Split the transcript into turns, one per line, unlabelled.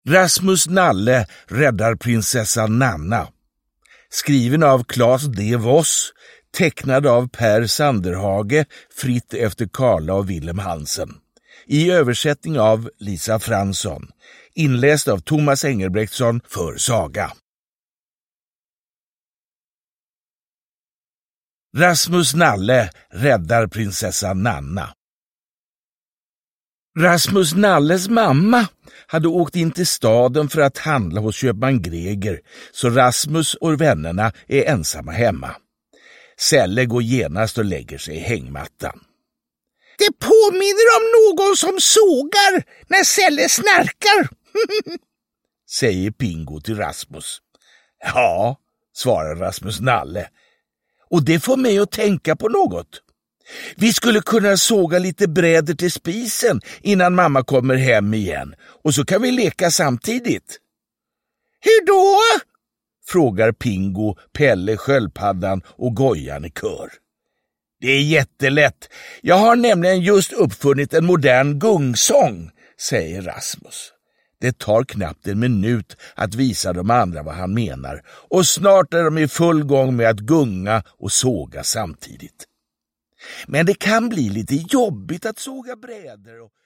Rasmus Nalle räddar prinsessan Nanna. Skriven av Claes D. Voss, tecknad av Per Sanderhage, fritt efter Karla och Willem Hansen. I översättning av Lisa Fransson. Inläst av Thomas Engelbrektsson för Saga. Rasmus Nalle räddar prinsessan Nanna. Rasmus Nalles mamma hade åkt in till staden för att handla hos köpman Greger, så Rasmus och vännerna är ensamma hemma. Selle går genast och lägger sig i hängmattan.
Det påminner om någon som sågar när Selle snarkar,
säger Pingo till Rasmus. Ja, svarar Rasmus Nalle. Och det får mig att tänka på något. Vi skulle kunna såga lite brädor till spisen innan mamma kommer hem igen, och så kan vi leka samtidigt.
Hur då?
Frågar Pingo, Pelle, Sköldpaddan och Gojan i kör. Det är jättelätt. Jag har nämligen just uppfunnit en modern gungsång, säger Rasmus. Det tar knappt en minut att visa de andra vad han menar, och snart är de i full gång med att gunga och såga samtidigt. Men det kan bli lite jobbigt att såga brädor och